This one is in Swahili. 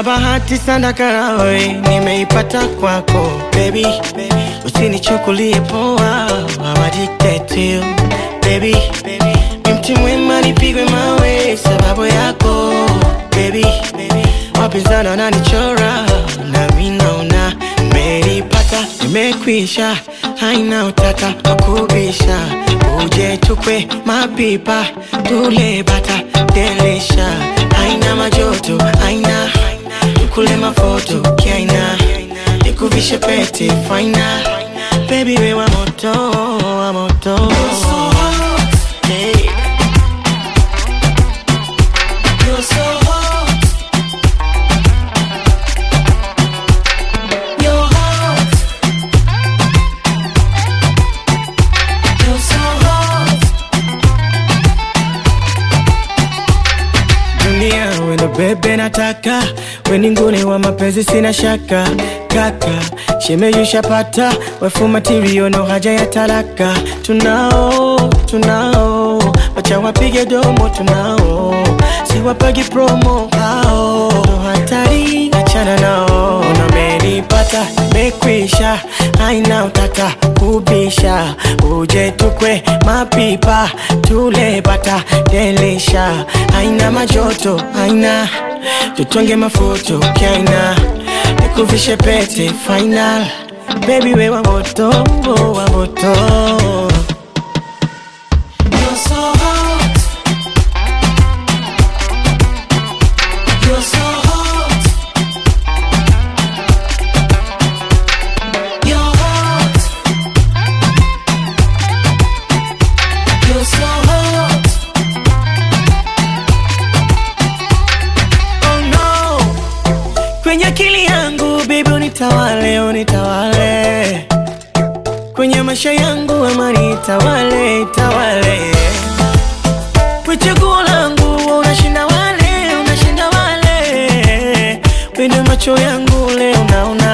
bahati sana karawe nimeipata kwako baby. Usinichukulie poa, I'm addicted to you baby. Mti mwema nipigwe mawe sababu yako baby. Wapinzani wananichora na mimi naona nimeipata, nimekwisha, haina utata wakubisha. Uje tukwe mapipa tule bata delisha, haina majoto, haina tukule mafoto kiaina, nikuvishe pete faina baby. We wa moto, wa moto. You're so hot, hey. You're so hot. You're hot. You're so hot. Dunia wendo bebe nataka, weningune wa mapenzi sina shaka. Kaka, shemeyusha pata, wefu material no haja ya talaka. Tunao, wacha wapige domo tunao. Siwapagi promo hao, no hatari, achana nao. Umenipata, mekwisha, haina utata kubisha. Uje tukwe mapipa tule bata delisha, haina majoto, haina tutonge mafoto kiaina, nikuvishe pete final baby. We wa moto, wa moto. You're so hot. You're so hot. You're hot. You're so hot. Oh no. Kwenye akili yangu baby unitawale, unitawale. Kwenye maisha yangu amani itawale, itawale. Kwa chaguo langu unashinda wale, unashinda wale. Wende macho yangu leo naona